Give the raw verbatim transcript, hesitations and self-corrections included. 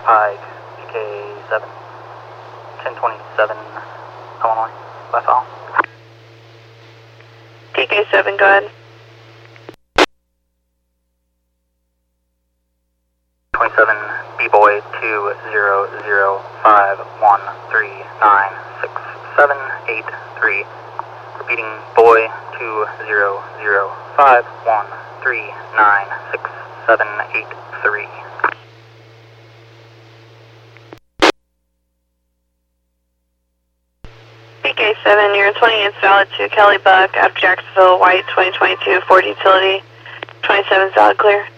Pike, P K seven, ten twenty-seven, Illinois, by file. P K seven, go ahead. twenty-seven, B-Boy two zero zero five one three nine six seven eight three. Repeating, boy two zero zero five one three nine six seven eight three. P K seven, you're twenty-eight solid to Kelly Buck out of Jacksonville, White twenty twenty-two, Ford Utility, twenty-seven solid clear.